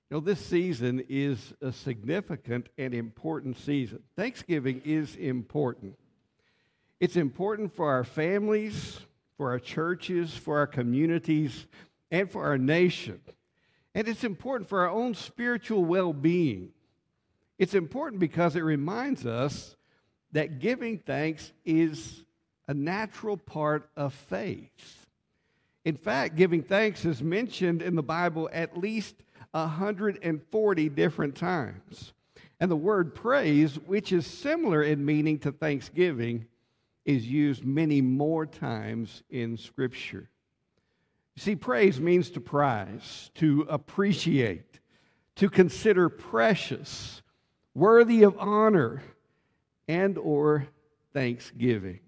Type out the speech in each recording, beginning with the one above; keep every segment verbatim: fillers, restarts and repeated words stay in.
You know, this season is a significant and important season. Thanksgiving is important. It's important for our families, for our churches, for our communities, and for our nation. And it's important for our own spiritual well-being. It's important because it reminds us that giving thanks is a natural part of faith. In fact, giving thanks is mentioned in the Bible at least one hundred forty different times. And the word praise, which is similar in meaning to thanksgiving, is used many more times in Scripture. You see, praise means to prize, to appreciate, to consider precious, worthy of honor, and or thanksgiving.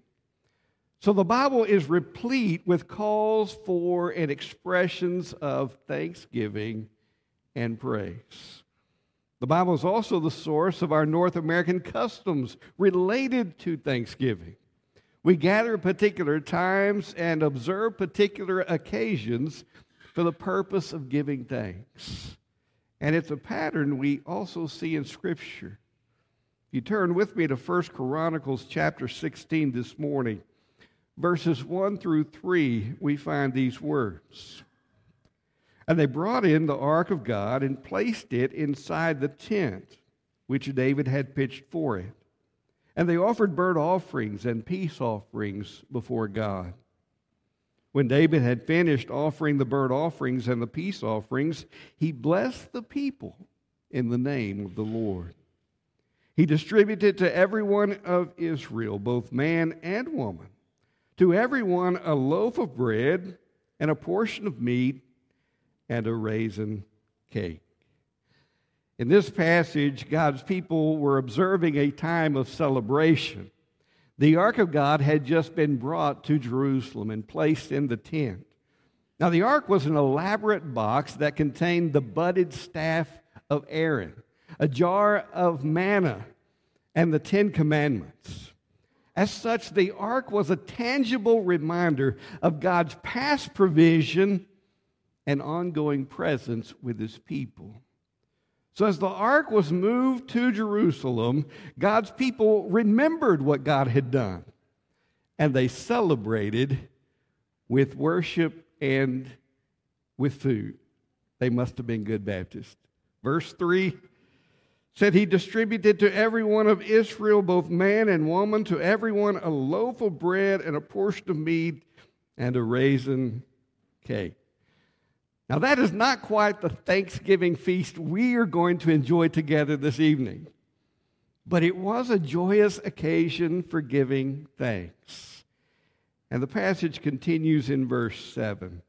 So the Bible is replete with calls for and expressions of thanksgiving and praise. The Bible is also the source of our North American customs related to Thanksgiving. We gather at particular times and observe particular occasions for the purpose of giving thanks. And it's a pattern we also see in Scripture. If you turn with me to First Chronicles chapter sixteen this morning, verses one through three, we find these words. And they brought in the ark of God and placed it inside the tent which David had pitched for it. And they offered burnt offerings and peace offerings before God. When David had finished offering the burnt offerings and the peace offerings, he blessed the people in the name of the Lord. He distributed to everyone of Israel, both man and woman, to everyone a loaf of bread and a portion of meat and a raisin cake. In this passage, God's people were observing a time of celebration. The ark of God had just been brought to Jerusalem and placed in the tent. Now, the ark was an elaborate box that contained the budded staff of Aaron, a jar of manna, and the Ten Commandments. As such, the ark was a tangible reminder of God's past provision and ongoing presence with his people. So as the ark was moved to Jerusalem, God's people remembered what God had done, and they celebrated with worship and with food. They must have been good Baptists. Verse three said, he distributed to every one of Israel, both man and woman, to everyone a loaf of bread and a portion of meat and a raisin cake. Now, that is not quite the Thanksgiving feast we are going to enjoy together this evening, but it was a joyous occasion for giving thanks. And the passage continues in verse seven.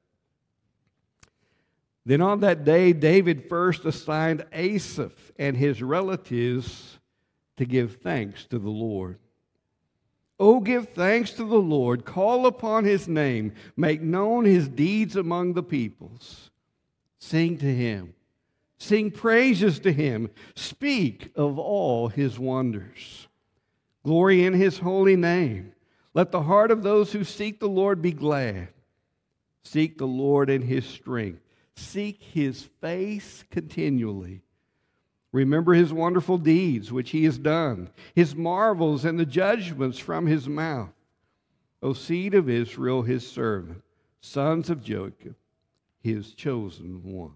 Then on that day, David first assigned Asaph and his relatives to give thanks to the Lord. Oh, give thanks to the Lord, call upon his name, make known his deeds among the peoples. Sing to him, sing praises to him, speak of all his wonders. Glory in his holy name. Let the heart of those who seek the Lord be glad. Seek the Lord in his strength. Seek his face continually. Remember his wonderful deeds which he has done, his marvels and the judgments from his mouth. O seed of Israel, his servant, sons of Jacob, his chosen ones.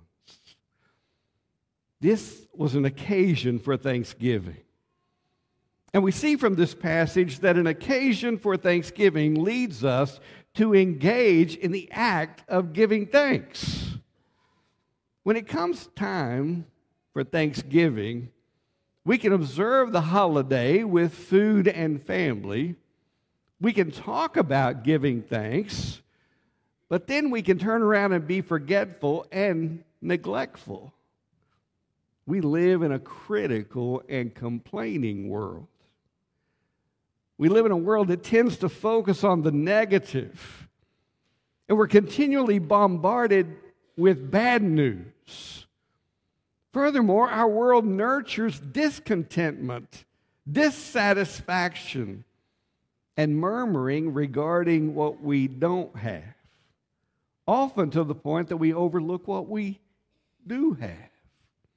This was an occasion for thanksgiving. And we see from this passage that an occasion for thanksgiving leads us to engage in the act of giving thanks. When it comes time for Thanksgiving, we can observe the holiday with food and family. We can talk about giving thanks, but then we can turn around and be forgetful and neglectful. We live in a critical and complaining world. We live in a world that tends to focus on the negative, and we're continually bombarded with bad news. Furthermore, our world nurtures discontentment, dissatisfaction, and murmuring regarding what we don't have, often to the point that we overlook what we do have.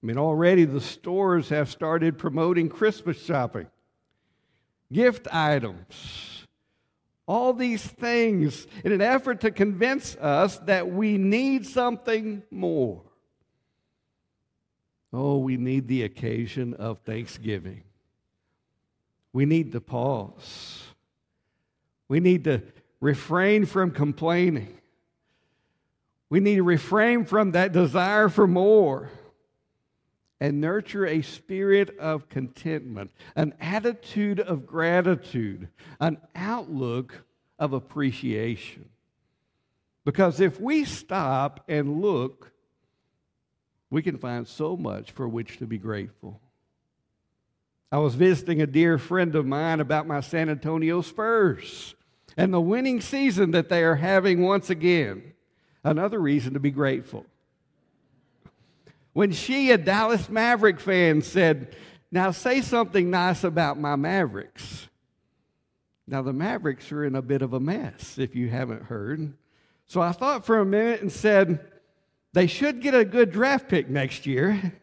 I mean, already the stores have started promoting Christmas shopping, gift items, all these things in an effort to convince us that we need something more. Oh, we need the occasion of Thanksgiving. We need to pause. We need to refrain from complaining. We need to refrain from that desire for more and nurture a spirit of contentment, an attitude of gratitude, an outlook of appreciation. Because if we stop and look, we can find so much for which to be grateful. I was visiting a dear friend of mine about my San Antonio Spurs and the winning season that they are having once again. Another reason to be grateful. When she, a Dallas Maverick fan, said, "Now say something nice about my Mavericks." Now the Mavericks are in a bit of a mess, if you haven't heard. So I thought for a minute and said, they should get a good draft pick next year.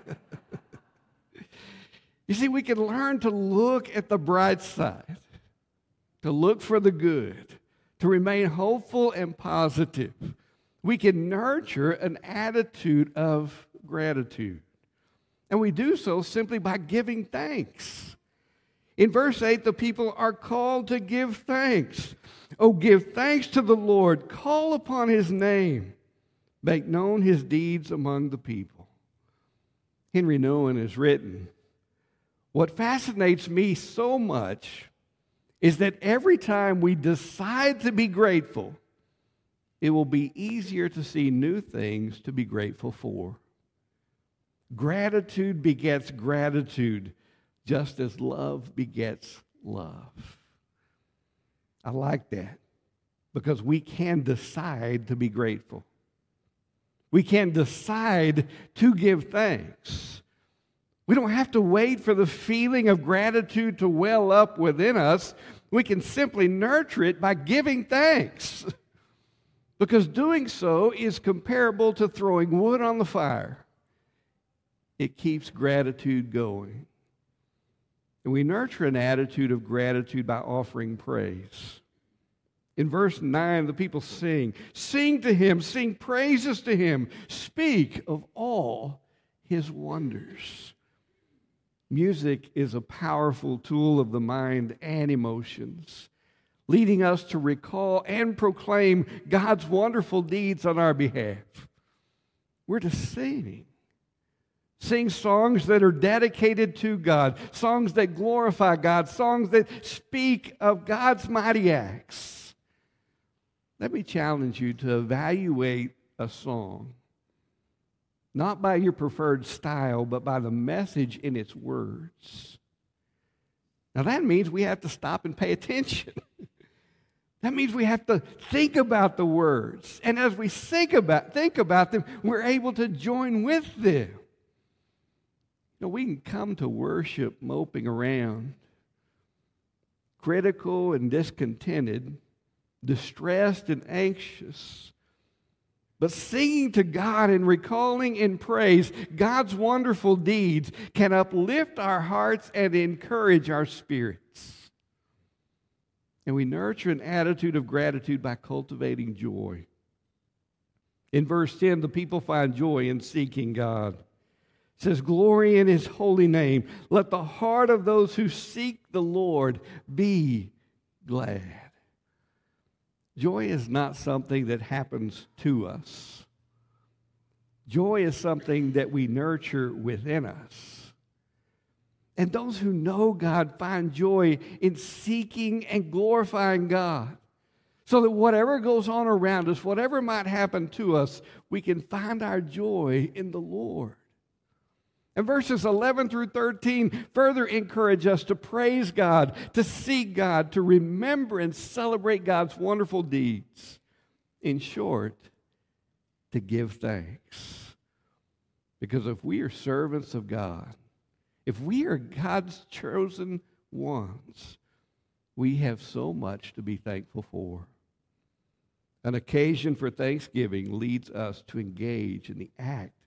You see, we can learn to look at the bright side, to look for the good, to remain hopeful and positive. We can nurture an attitude of gratitude. And we do so simply by giving thanks. In verse eight, the people are called to give thanks. Oh, give thanks to the Lord. Call upon his name. Make known his deeds among the people. Henry Nouwen has written, what fascinates me so much is that every time we decide to be grateful, it will be easier to see new things to be grateful for. Gratitude begets gratitude, just as love begets love. I like that because we can decide to be grateful. We can decide to give thanks. We don't have to wait for the feeling of gratitude to well up within us. We can simply nurture it by giving thanks. Because doing so is comparable to throwing wood on the fire. It keeps gratitude going. And we nurture an attitude of gratitude by offering praise. In verse nine, the people sing. Sing to him, sing praises to him. Speak of all his wonders. Music is a powerful tool of the mind and emotions, leading us to recall and proclaim God's wonderful deeds on our behalf. We're to sing. Sing songs that are dedicated to God, songs that glorify God, songs that speak of God's mighty acts. Let me challenge you to evaluate a song, not by your preferred style, but by the message in its words. Now that means we have to stop and pay attention. That means we have to think about the words. And as we think about, think about them, we're able to join with them. You know, we can come to worship moping around, critical and discontented, distressed and anxious. But singing to God and recalling in praise God's wonderful deeds can uplift our hearts and encourage our spirits. And we nurture an attitude of gratitude by cultivating joy. In verse ten, the people find joy in seeking God. It says, glory in his holy name. Let the heart of those who seek the Lord be glad. Joy is not something that happens to us. Joy is something that we nurture within us. And those who know God find joy in seeking and glorifying God. So that whatever goes on around us, whatever might happen to us, we can find our joy in the Lord. And verses eleven through thirteen further encourage us to praise God, to seek God, to remember and celebrate God's wonderful deeds. In short, to give thanks. Because if we are servants of God, if we are God's chosen ones, we have so much to be thankful for. An occasion for thanksgiving leads us to engage in the act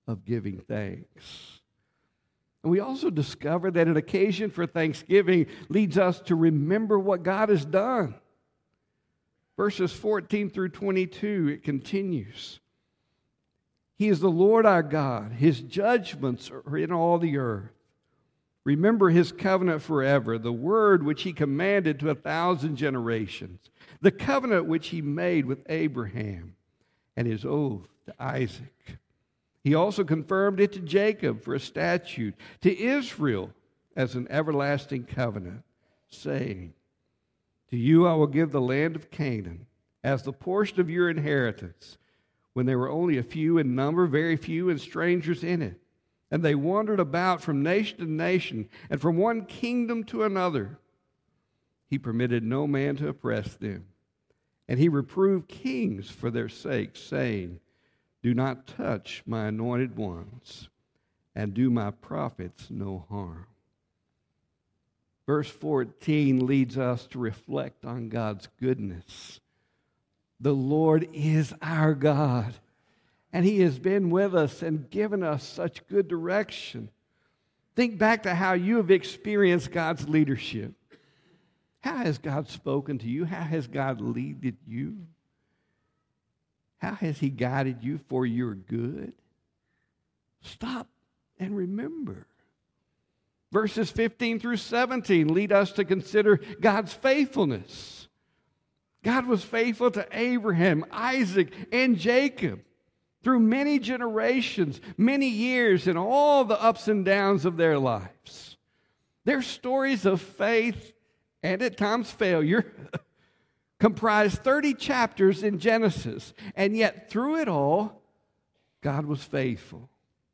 of giving thanks. And we also discover that an occasion for thanksgiving leads us to remember what God has done. Verses fourteen through twenty-two, it continues. He is the Lord our God. His judgments are in all the earth. Remember his covenant forever, the word which he commanded to a thousand generations, the covenant which he made with Abraham, and his oath to Isaac. He also confirmed it to Jacob for a statute, to Israel as an everlasting covenant, saying, to you I will give the land of Canaan as the portion of your inheritance, when there were only a few in number, very few, and strangers in it. And they wandered about from nation to nation, and from one kingdom to another. He permitted no man to oppress them. And he reproved kings for their sakes, saying, do not touch my anointed ones, and do my prophets no harm. Verse fourteen leads us to reflect on God's goodness. The Lord is our God, and he has been with us and given us such good direction. Think back to how you have experienced God's leadership. How has God spoken to you? How has God led you? How has he guided you for your good? Stop and remember. Verses fifteen through seventeen lead us to consider God's faithfulness. God was faithful to Abraham, Isaac, and Jacob through many generations, many years, and all the ups and downs of their lives. Their stories of faith and at times failure comprise thirty chapters in Genesis, and yet through it all, God was faithful.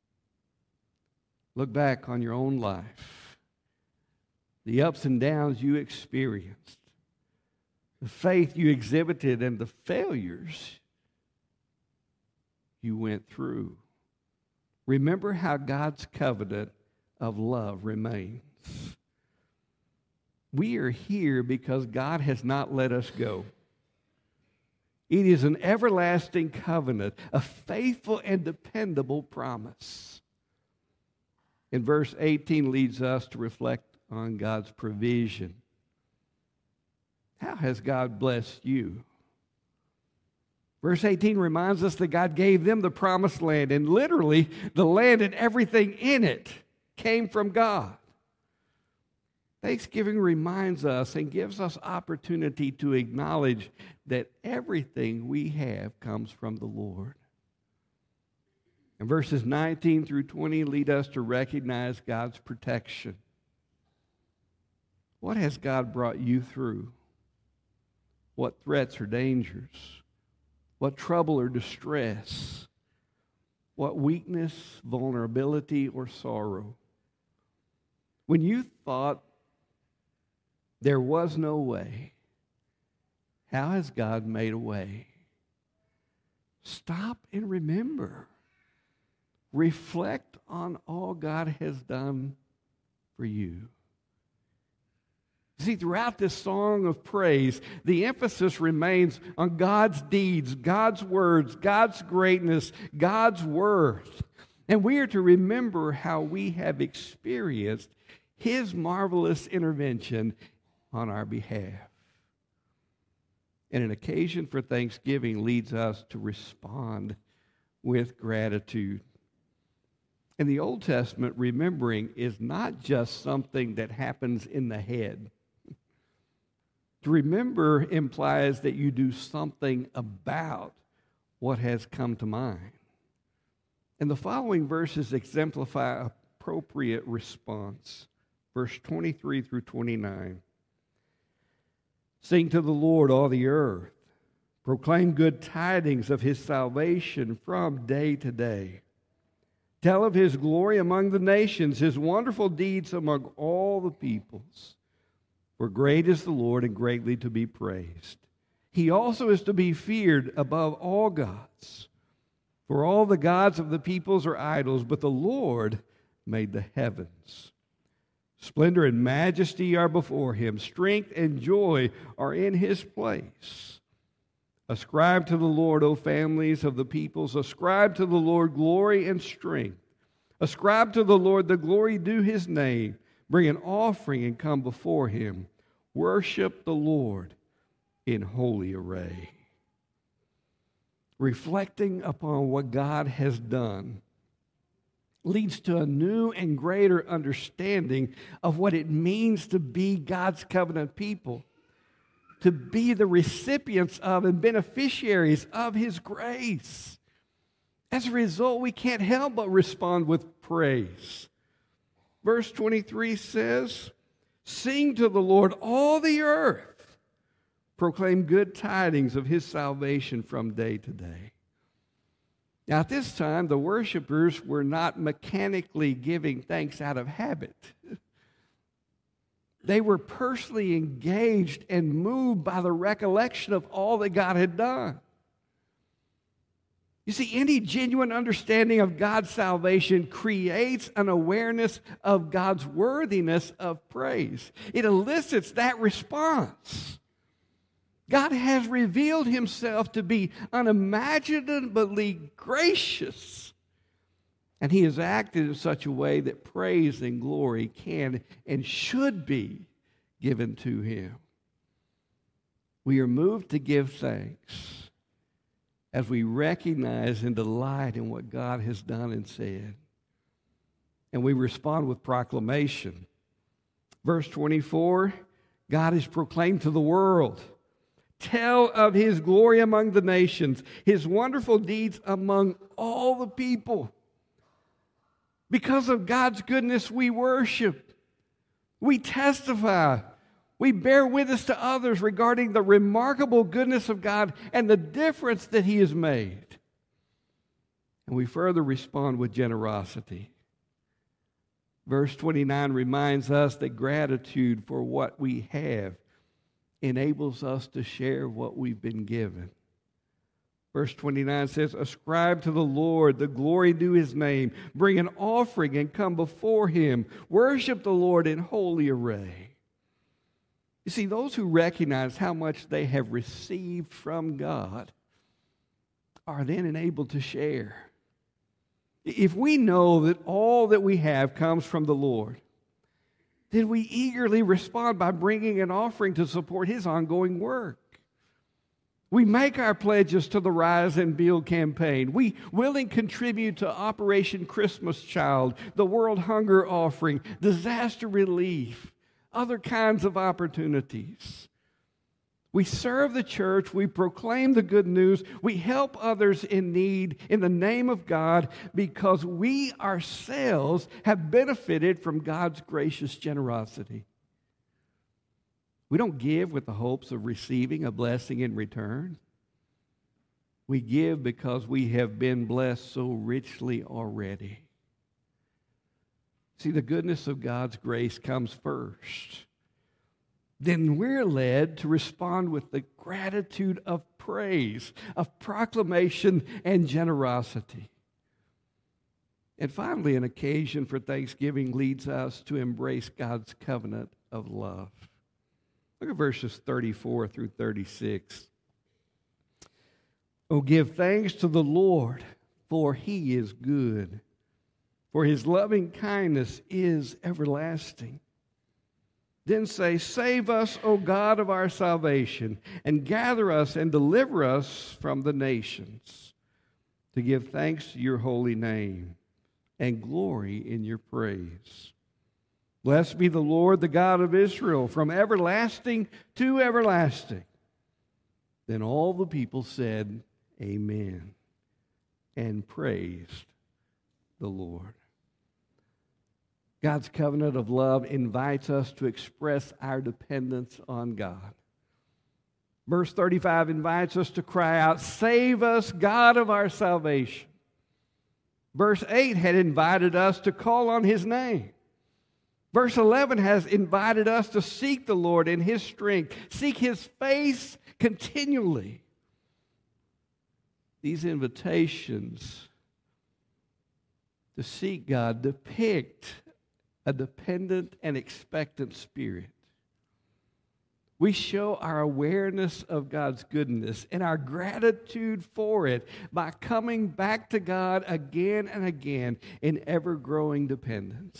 Look back on your own life, the ups and downs you experienced, the faith you exhibited, and the failures you went through. Remember how God's covenant of love remains. We are here because God has not let us go. It is an everlasting covenant, a faithful and dependable promise. And verse eighteen leads us to reflect on God's provision. How has God blessed you? Verse eighteen reminds us that God gave them the promised land, and literally the land and everything in it came from God. Thanksgiving reminds us and gives us opportunity to acknowledge that everything we have comes from the Lord. And verses nineteen through twenty lead us to recognize God's protection. What has God brought you through? What threats or dangers? What trouble or distress? What weakness, vulnerability, or sorrow? When you thought there was no way, how has God made a way? Stop and remember. Reflect on all God has done for you. See, throughout this song of praise, the emphasis remains on God's deeds, God's words, God's greatness, God's worth. And we are to remember how we have experienced his marvelous intervention on our behalf. And an occasion for thanksgiving leads us to respond with gratitude. In the Old Testament, remembering is not just something that happens in the head. To remember implies that you do something about what has come to mind. And the following verses exemplify appropriate response. Verse twenty-three through twenty-nine. Sing to the Lord, all the earth. Proclaim good tidings of his salvation from day to day. Tell of his glory among the nations, his wonderful deeds among all the peoples. For great is the Lord and greatly to be praised. He also is to be feared above all gods. For all the gods of the peoples are idols, but the Lord made the heavens. Splendor and majesty are before him. Strength and joy are in his place. Ascribe to the Lord, O families of the peoples. Ascribe to the Lord glory and strength. Ascribe to the Lord the glory due his name. Bring an offering and come before him. Worship the Lord in holy array. Reflecting upon what God has done leads to a new and greater understanding of what it means to be God's covenant people, to be the recipients of and beneficiaries of his grace. As a result, we can't help but respond with praise. Verse twenty-three says, "Sing to the Lord, all the earth. Proclaim good tidings of his salvation from day to day." Now, at this time, the worshipers were not mechanically giving thanks out of habit. They were personally engaged and moved by the recollection of all that God had done. You see, any genuine understanding of God's salvation creates an awareness of God's worthiness of praise. It elicits that response. God has revealed himself to be unimaginably gracious, and he has acted in such a way that praise and glory can and should be given to him. We are moved to give thanks as we recognize and delight in what God has done and said. And we respond with proclamation. Verse twenty-four, God is proclaimed to the world. Tell of his glory among the nations, his wonderful deeds among all the people. Because of God's goodness, we worship. We testify. We bear witness to others regarding the remarkable goodness of God and the difference that he has made. And we further respond with generosity. Verse twenty-nine reminds us that gratitude for what we have enables us to share what we've been given. Verse twenty-nine says, "Ascribe to the Lord the glory due his name. Bring an offering and come before him. Worship the Lord in holy array." You see, those who recognize how much they have received from God are then enabled to share. If we know that all that we have comes from the Lord, then we eagerly respond by bringing an offering to support his ongoing work. We make our pledges to the Rise and Build campaign. We willingly contribute to Operation Christmas Child, the World Hunger Offering, disaster relief, other kinds of opportunities. We serve the church. We proclaim the good news. We help others in need in the name of God because we ourselves have benefited from God's gracious generosity. We don't give with the hopes of receiving a blessing in return. We give because we have been blessed so richly already. See, the goodness of God's grace comes first. Then we're led to respond with the gratitude of praise, of proclamation and generosity. And finally, an occasion for thanksgiving leads us to embrace God's covenant of love. Look at verses thirty-four through thirty-six. "Oh, give thanks to the Lord, for he is good, for his loving kindness is everlasting. Then say, save us, O God of our salvation, and gather us and deliver us from the nations, to give thanks to your holy name and glory in your praise. Blessed be the Lord, the God of Israel, from everlasting to everlasting." Then all the people said, Amen, and praised the Lord. God's covenant of love invites us to express our dependence on God. Verse thirty-five invites us to cry out, "Save us, God of our salvation." Verse eight had invited us to call on his name. Verse eleven has invited us to seek the Lord in his strength, seek his face continually. These invitations to seek God depict a dependent and expectant spirit. We show our awareness of God's goodness and our gratitude for it by coming back to God again and again in ever-growing dependence.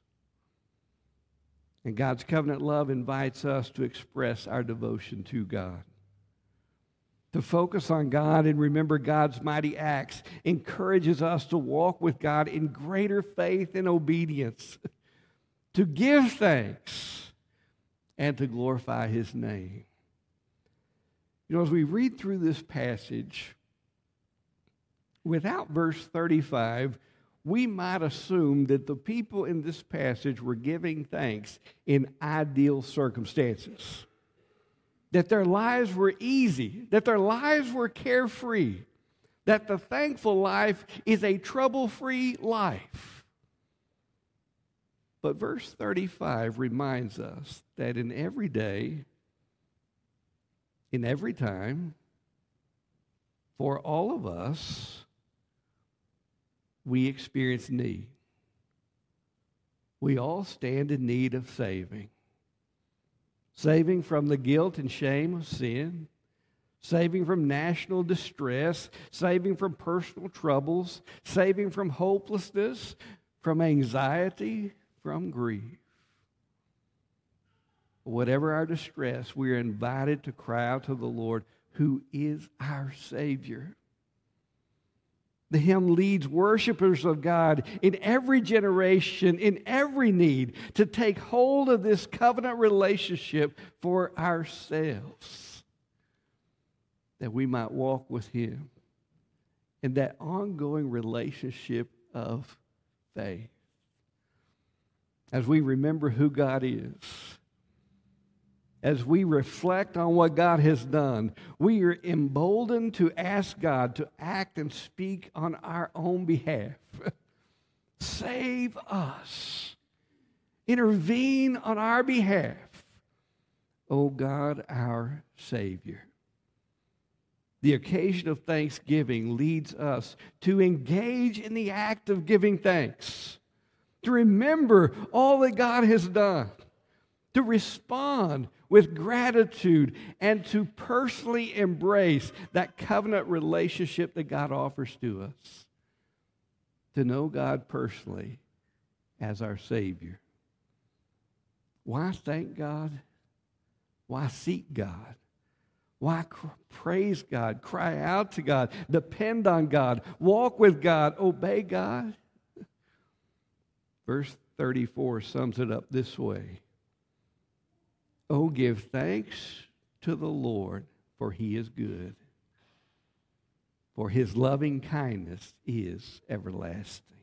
And God's covenant love invites us to express our devotion to God. To focus on God and remember God's mighty acts encourages us to walk with God in greater faith and obedience, to give thanks, and to glorify His name. You know, as we read through this passage, without verse thirty-five, we might assume that the people in this passage were giving thanks in ideal circumstances, that their lives were easy, that their lives were carefree, that the thankful life is a trouble-free life. But verse thirty-five reminds us that in every day, in every time, for all of us, we experience need. We all stand in need of saving. Saving from the guilt and shame of sin, saving from national distress, saving from personal troubles, saving from hopelessness, from anxiety, from grief. Whatever our distress, we are invited to cry out to the Lord, who is our Savior. The hymn leads worshipers of God in every generation, in every need, to take hold of this covenant relationship for ourselves, that we might walk with Him in that ongoing relationship of faith. As we remember who God is, as we reflect on what God has done, we are emboldened to ask God to act and speak on our own behalf. Save us. Intervene on our behalf. O God, our Savior. The occasion of thanksgiving leads us to engage in the act of giving thanks, to remember all that God has done, to respond with gratitude, and to personally embrace that covenant relationship that God offers to us. To know God personally as our Savior. Why thank God? Why seek God? Why cr- praise God? Cry out to God. Depend on God. Walk with God. Obey God. Verse thirty-four sums it up this way. Oh, give thanks to the Lord, for He is good, for His loving kindness is everlasting.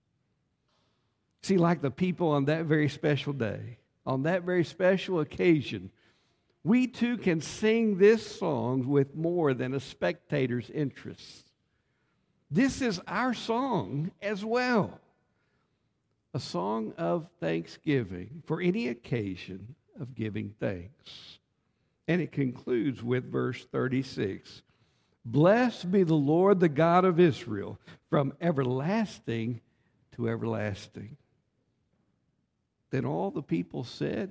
See, like the people on that very special day, on that very special occasion, we too can sing this song with more than a spectator's interest. This is our song as well. A song of thanksgiving for any occasion of giving thanks. And it concludes with verse thirty-six. Blessed be the Lord, the God of Israel, from everlasting to everlasting. Then all the people said,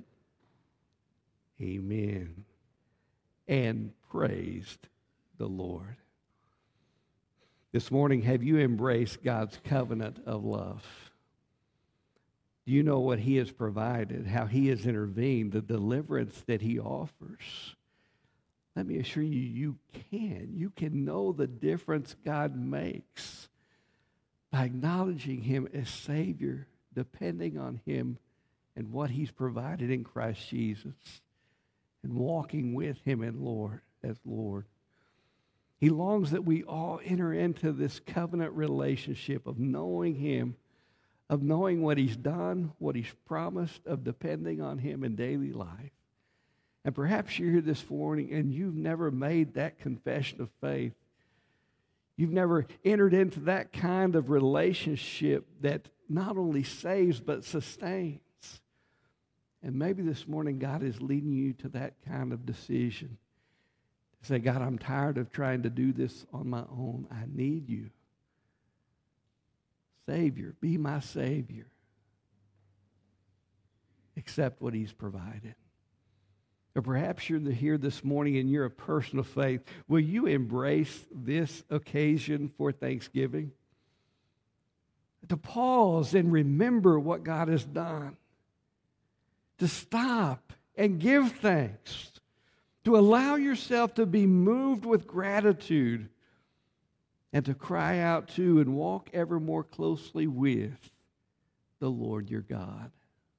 Amen, and praised the Lord. This morning, have you embraced God's covenant of love? Do you know what He has provided, how He has intervened, the deliverance that He offers? Let me assure you, you can. You can know the difference God makes by acknowledging Him as Savior, depending on Him and what He's provided in Christ Jesus, and walking with Him and Lord as Lord. He longs that we all enter into this covenant relationship of knowing Him, of knowing what He's done, what He's promised, of depending on Him in daily life. And perhaps you're here this morning and you've never made that confession of faith. You've never entered into that kind of relationship that not only saves but sustains. And maybe this morning God is leading you to that kind of decision. To say, God, I'm tired of trying to do this on my own. I need you. Savior, be my Savior. Accept what He's provided. Or perhaps you're here this morning and you're a person of faith. Will you embrace this occasion for Thanksgiving? To pause and remember what God has done. To stop and give thanks. To allow yourself to be moved with gratitude. And to cry out to and walk ever more closely with the Lord your God.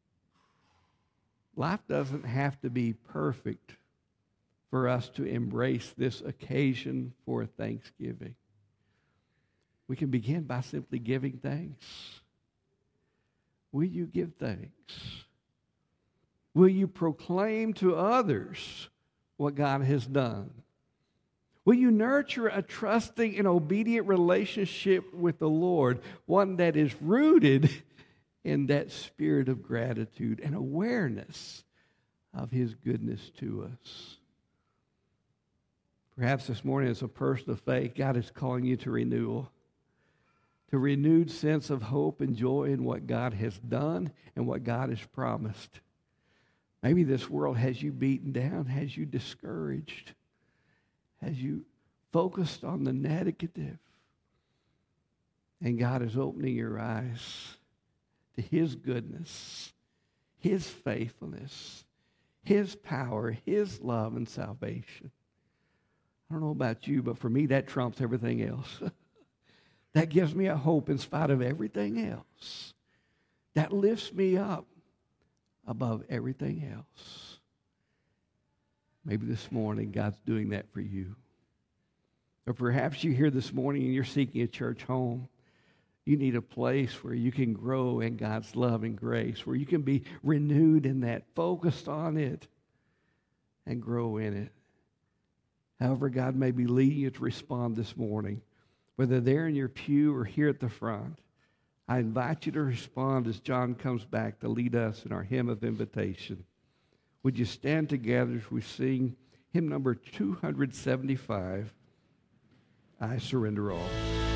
Life doesn't have to be perfect for us to embrace this occasion for Thanksgiving. We can begin by simply giving thanks. Will you give thanks? Will you proclaim to others what God has done? Will you nurture a trusting and obedient relationship with the Lord, one that is rooted in that spirit of gratitude and awareness of His goodness to us? Perhaps this morning, as a person of faith, God is calling you to renewal, to a renewed sense of hope and joy in what God has done and what God has promised. Maybe this world has you beaten down, has you discouraged, has you focused on the negative. And God is opening your eyes to His goodness, His faithfulness, His power, His love and salvation. I don't know about you, but for me, that trumps everything else. That gives me a hope in spite of everything else. That lifts me up above everything else. Maybe this morning God's doing that for you. Or perhaps you're here this morning and you're seeking a church home. You need a place where you can grow in God's love and grace, where you can be renewed in that, focused on it, and grow in it. However God may be leading you to respond this morning, whether there in your pew or here at the front, I invite you to respond as John comes back to lead us in our hymn of invitation. Would you stand together as we sing hymn number two seventy-five, I Surrender All.